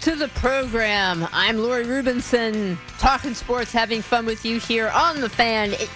to the program. I'm Lori Rubinson, talking sports, having fun with you here on The Fan at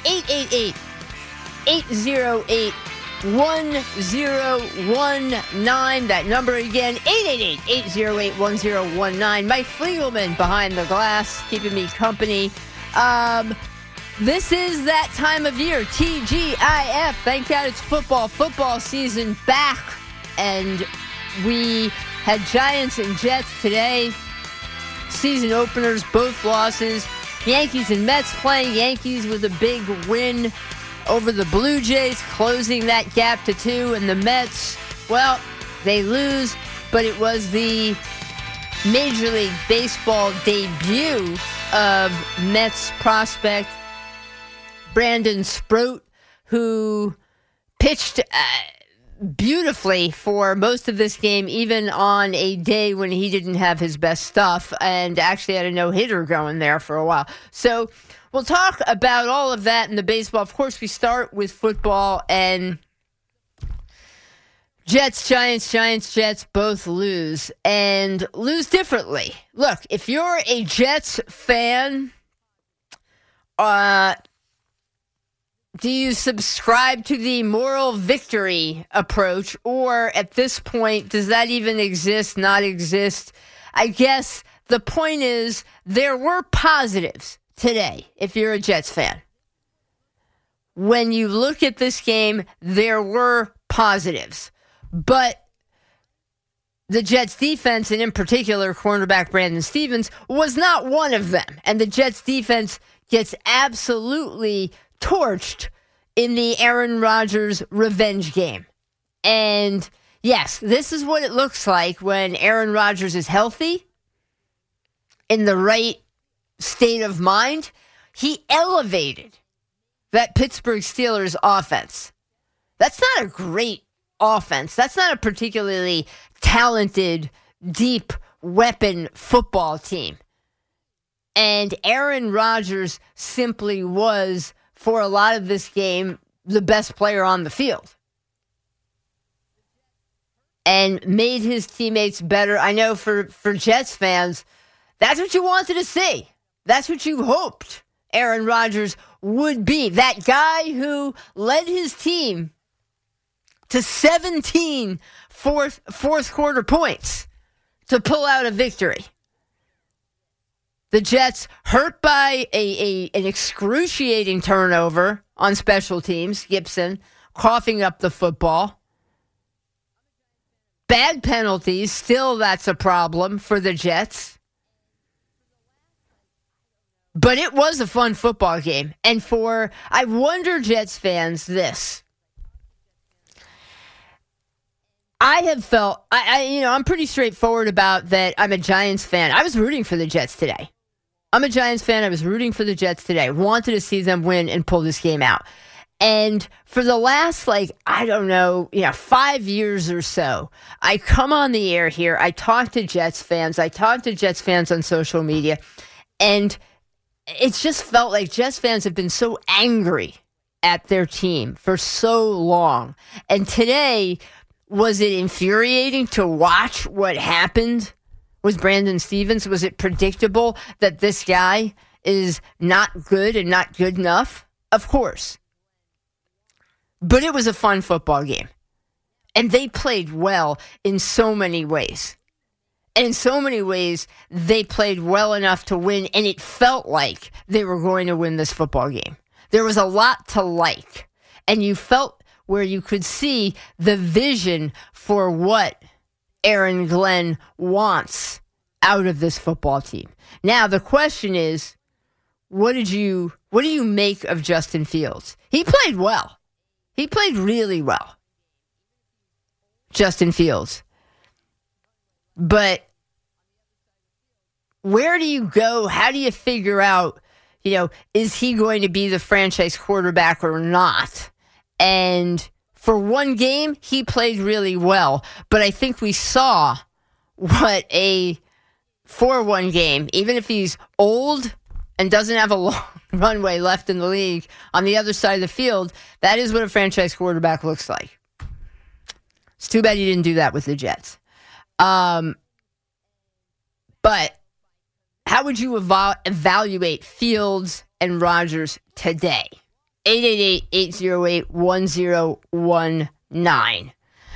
888-808-1019. That number again, 888-808-1019. Mike Fliegelman behind the glass, keeping me company. This is that time of year, TGIF. Thank God it's football season back. And we had Giants and Jets today. Season openers, both losses. Yankees and Mets playing. Yankees with a big win over the Blue Jays, closing that gap to 2. And the Mets, well, they lose, but it was the Major League Baseball debut of Mets prospect Brandon Sproat, who pitched beautifully for most of this game, even on a day when he didn't have his best stuff, and actually had a no-hitter going there for a while. So we'll talk about all of that in the baseball. Of course, we start with football, and Jets, Jets both lose, and lose differently. Look, if you're a Jets fan, do you subscribe to the moral victory approach, or at this point, does that even exist, not exist? I guess the point is there were positives today, if you're a Jets fan. When you look at this game, there were positives. But the Jets defense, and in particular cornerback Brandon Stephens, was not one of them. And the Jets defense gets absolutely torched in the Aaron Rodgers revenge game. And yes, this is what it looks like when Aaron Rodgers is healthy, in the right state of mind. He elevated that Pittsburgh Steelers offense. That's not a great offense. That's not a particularly talented, deep weapon football team. And Aaron Rodgers simply was, for a lot of this game, the best player on the field. And made his teammates better. I know for Jets fans, that's what you wanted to see. That's what you hoped Aaron Rodgers would be. That guy who led his team to 17 fourth quarter points to pull out a victory. The Jets hurt by an excruciating turnover on special teams. Gibson coughing up the football. Bad penalties. Still, that's a problem for the Jets. But it was a fun football game. And I wonder, Jets fans, this. I have felt, I'm pretty straightforward about that. I'm a Giants fan. I was rooting for the Jets today. I'm a Giants fan. I was rooting for the Jets today. Wanted to see them win and pull this game out. And for the last, 5 years or so, I come on the air here. I talk to Jets fans. I talk to Jets fans on social media. And it's just felt like Jets fans have been so angry at their team for so long. And today, was it infuriating to watch what happened with Brandon Stephens? Was it predictable that this guy is not good and not good enough? Of course. But it was a fun football game. And they played well in so many ways. And in so many ways, they played well enough to win, and it felt like they were going to win this football game. There was a lot to like. And you felt where you could see the vision for what Aaron Glenn wants out of this football team. Now, the question is, what do you make of Justin Fields? He played well. He played really well. Justin Fields. But where do you go? How do you figure out, is he going to be the franchise quarterback or not? And for one game, he played really well. But I think we saw what a 4-1 game, even if he's old and doesn't have a long runway left in the league on the other side of the field, that is what a franchise quarterback looks like. It's too bad he didn't do that with the Jets. But But how would you evaluate Fields and Rodgers today? 888-808-1019.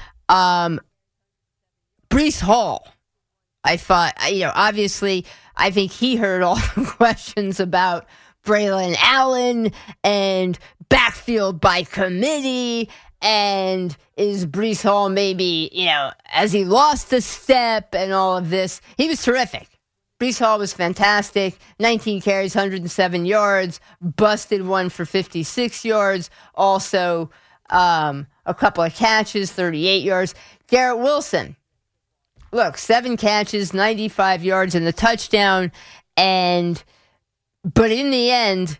Breece Hall, I thought, obviously, I think he heard all the questions about Braylon Allen and backfield by committee, and is Breece Hall maybe, has he lost a step and all of this? He was terrific. Breece Hall was fantastic. 19 carries, 107 yards, busted one for 56 yards. Also, a couple of catches, 38 yards. Garrett Wilson, look, 7 catches, 95 yards and the touchdown. But in the end,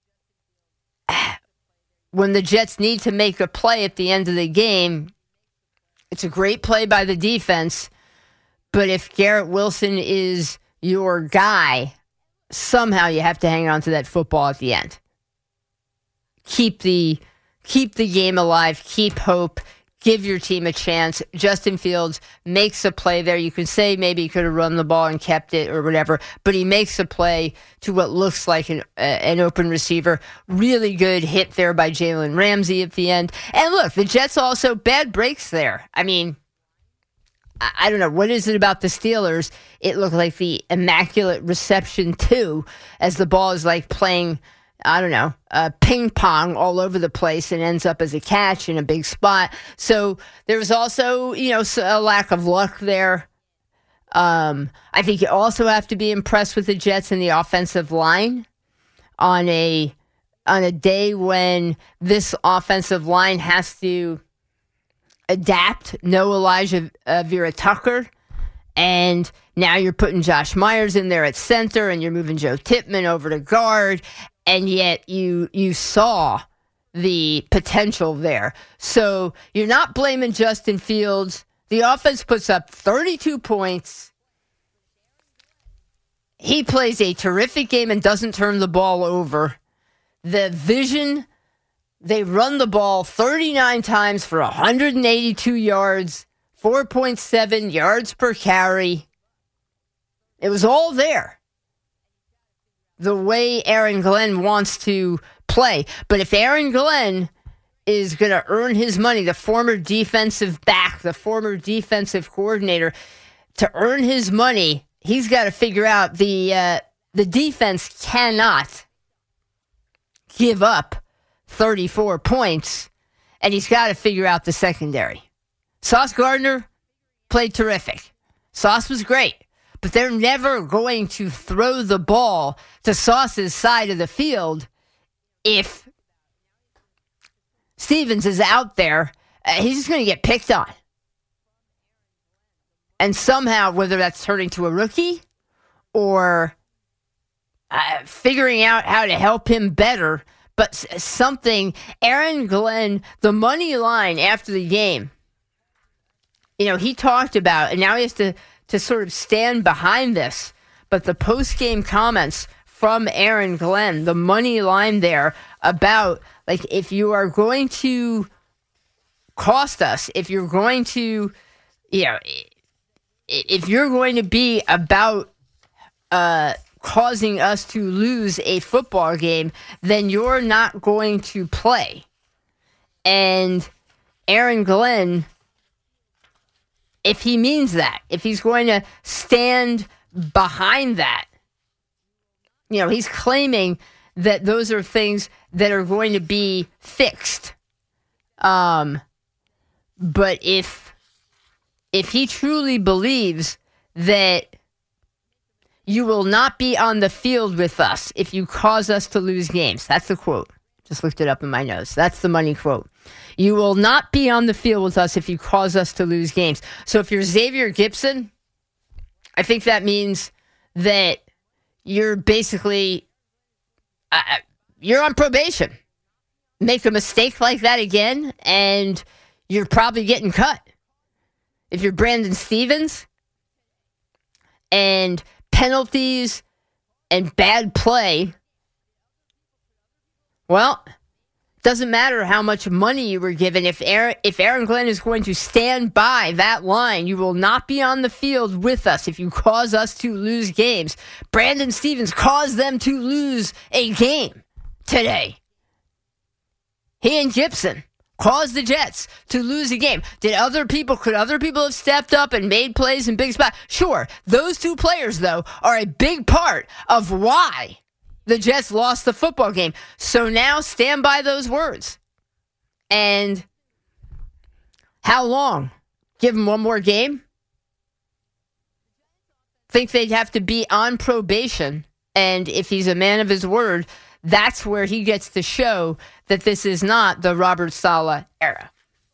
when the Jets need to make a play at the end of the game, it's a great play by the defense. But if Garrett Wilson is your guy, somehow you have to hang on to that football at the end. Keep the game alive, keep hope, give your team a chance. Justin Fields makes a play there. You can say maybe he could have run the ball and kept it or whatever, but he makes a play to what looks like an open receiver. Really good hit there by Jalen Ramsey at the end. And look, the Jets also bad breaks there. I mean, I don't know. What is it about the Steelers? It looked like the immaculate reception, too, as the ball is like playing, ping pong all over the place and ends up as a catch in a big spot. So there was also, a lack of luck there. I think you also have to be impressed with the Jets and the offensive line on a day when this offensive line has to adapt. No Elijah Vera Tucker, and now you're putting Josh Myers in there at center, and you're moving Joe Tippmann over to guard, and yet you saw the potential there. So you're not blaming Justin Fields. The offense puts up 32 points. He plays a terrific game and doesn't turn the ball over. The vision. They run the ball 39 times for 182 yards, 4.7 yards per carry. It was all there. The way Aaron Glenn wants to play. But if Aaron Glenn is going to earn his money, the former defensive back, the former defensive coordinator, to earn his money, he's got to figure out the defense cannot give up 34 points, and he's got to figure out the secondary. Sauce Gardner played terrific. Sauce was great, but they're never going to throw the ball to Sauce's side of the field if Stevens is out there. He's just going to get picked on. And somehow, whether that's turning to a rookie or figuring out how to help him better, but something, Aaron Glenn, the money line after the game, he talked about, and now he has to sort of stand behind this, but the post-game comments from Aaron Glenn, the money line there about, like, if you are going to cost us, if you're going to, if you're going to be about causing us to lose a football game, then you're not going to play. And Aaron Glenn, if he means that, if he's going to stand behind that, he's claiming that those are things that are going to be fixed. But if he truly believes that you will not be on the field with us if you cause us to lose games. That's the quote. Just looked it up in my notes. That's the money quote. You will not be on the field with us if you cause us to lose games. So if you're Xavier Gipson, I think that means that you're basically, you're on probation. Make a mistake like that again, and you're probably getting cut. If you're Brandon Stevens, and penalties and bad play, well, Doesn't matter how much money you were given. If Aaron Glenn is going to stand by that line, you will not be on the field with us if you cause us to lose games. Brandon Stephens caused them to lose a game today. He and Gibson caused the Jets to lose a game. Could other people have stepped up and made plays in big spots? Sure. Those two players, though, are a big part of why the Jets lost the football game. So now stand by those words. And how long? Give him one more game? Think they'd have to be on probation. And if he's a man of his word, that's where he gets to show that this is not the Robert Saleh era.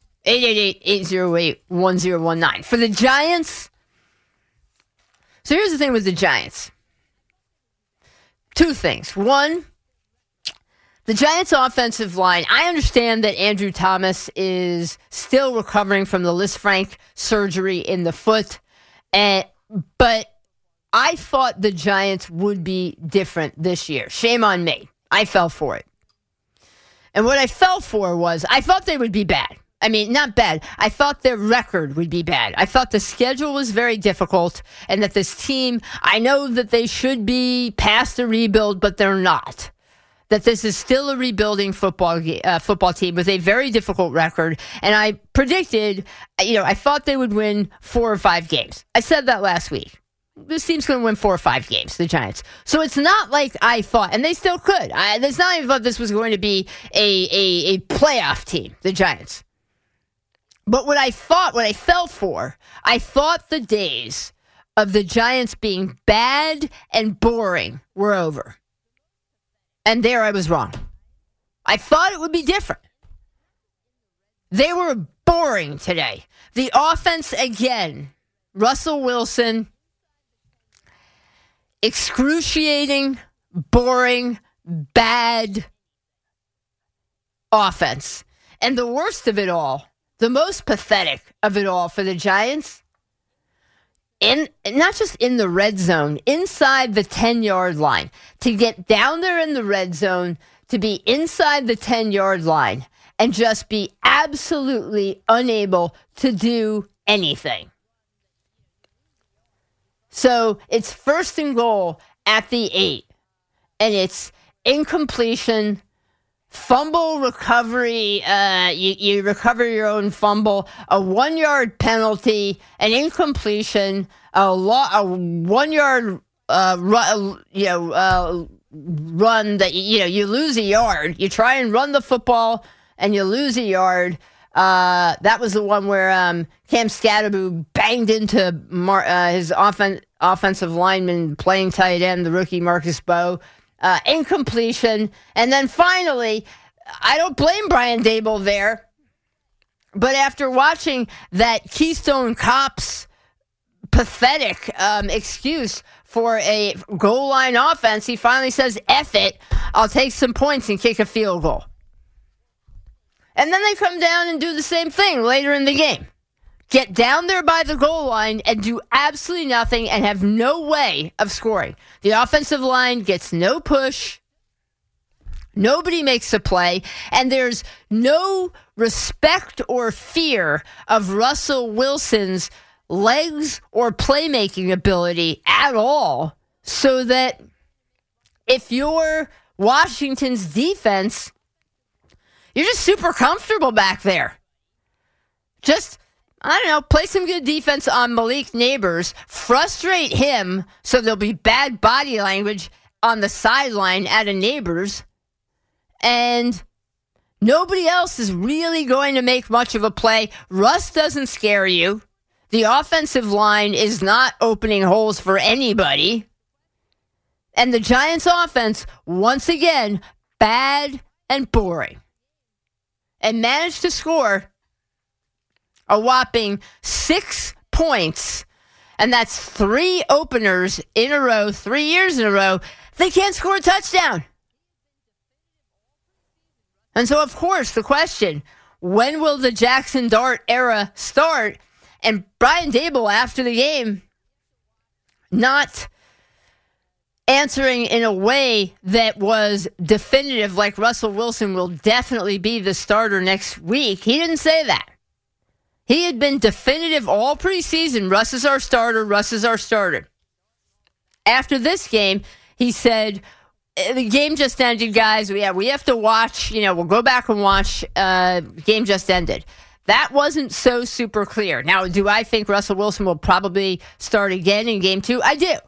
888-808-1019. For the Giants, so here's the thing with the Giants. Two things. One, the Giants' offensive line, I understand that Andrew Thomas is still recovering from the Lisfranc surgery in the foot, but I thought the Giants would be different this year. Shame on me. I fell for it. And what I fell for was I thought they would be bad. I mean, not bad. I thought their record would be bad. I thought the schedule was very difficult and that this team, I know that they should be past the rebuild, but they're not. That this is still a rebuilding football team with a very difficult record. And I predicted, I thought they would win 4 or 5 games. I said that last week. This team's going to win 4 or 5 games, the Giants. So it's not like I thought, and they still could. It's not even thought this was going to be a playoff team, the Giants. But what I fell for, I thought the days of the Giants being bad and boring were over. And there I was wrong. I thought it would be different. They were boring today. The offense, again, Russell Wilson, excruciating, boring, bad offense. And the worst of it all, the most pathetic of it all for the Giants, not just in the red zone, inside the 10-yard line. To get down there in the red zone, to be inside the 10-yard line, and just be absolutely unable to do anything. So it's 1st and goal at the 8, and it's incompletion, fumble recovery, you recover your own fumble, a 1-yard penalty, an incompletion, a 1-yard run that you lose a yard. You try and run the football and you lose a yard. That was the one where Cam Scatterbo banged into his offensive lineman playing tight end, the rookie Marcus Bowe. Incompletion. And then finally, I don't blame Brian Daboll there, but after watching that Keystone Cops pathetic excuse for a goal line offense, he finally says, F it, I'll take some points and kick a field goal. And then they come down and do the same thing later in the game. Get down there by the goal line and do absolutely nothing and have no way of scoring. The offensive line gets no push. Nobody makes a play. And there's no respect or fear of Russell Wilson's legs or playmaking ability at all. So that if you're Washington's defense, you're just super comfortable back there. Just, I don't know, play some good defense on Malik Neighbors, frustrate him so there'll be bad body language on the sideline at a Neighbors, and nobody else is really going to make much of a play. Russ doesn't scare you. The offensive line is not opening holes for anybody. And the Giants' offense, once again, bad and boring. And managed to score a whopping 6 points. And that's 3 openers in a row, 3 years in a row. They can't score a touchdown. And so, of course, the question, when will the Jackson Dart era start? And Brian Daboll, after the game, not answering in a way that was definitive, like Russell Wilson will definitely be the starter next week. He didn't say that. He had been definitive all preseason. Russ is our starter. Russ is our starter. After this game, he said, the game just ended, guys. We have to watch. We'll go back and watch. Game just ended. That wasn't so super clear. Now, do I think Russell Wilson will probably start again in game 2? I do.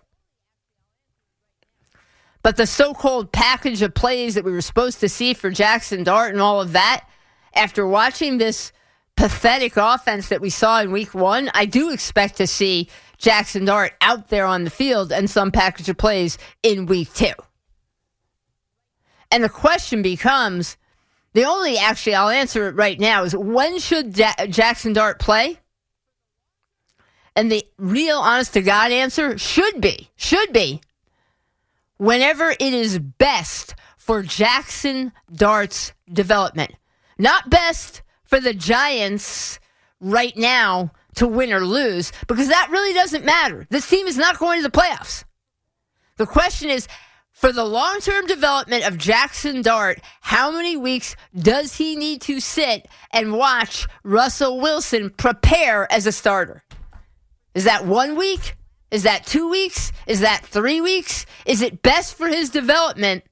But the so-called package of plays that we were supposed to see for Jackson Dart and all of that, after watching this pathetic offense that we saw in week 1, I do expect to see Jackson Dart out there on the field and some package of plays in week 2. And the question becomes, I'll answer it right now, is when should Jackson Dart play? And the real honest-to-God answer should be whenever it is best for Jackson Dart's development. Not best for the Giants right now to win or lose, because that really doesn't matter. This team is not going to the playoffs. The question is, for the long-term development of Jackson Dart, how many weeks does he need to sit and watch Russell Wilson prepare as a starter? Is that 1 week? Is that 2 weeks? Is that 3 weeks? Is it best for his development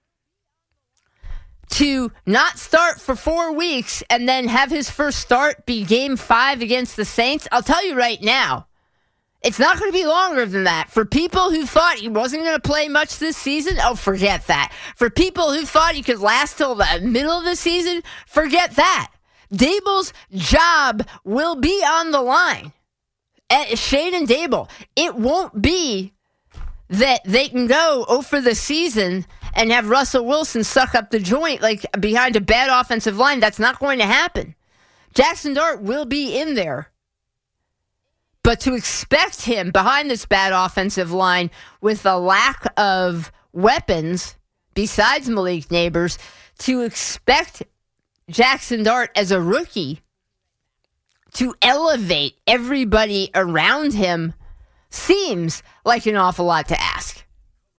to not start for 4 weeks and then have his first start be game 5 against the Saints? I'll tell you right now, it's not going to be longer than that. For people who thought he wasn't going to play much this season, forget that. For people who thought he could last till the middle of the season, forget that. Dable's job will be on the line. Shane and Dable, it won't be that they can go for the season and have Russell Wilson suck up the joint like behind a bad offensive line. That's not going to happen. Jackson Dart will be in there. But to expect him behind this bad offensive line with a lack of weapons besides Malik Neighbors, to expect Jackson Dart as a rookie to elevate everybody around him seems like an awful lot to ask.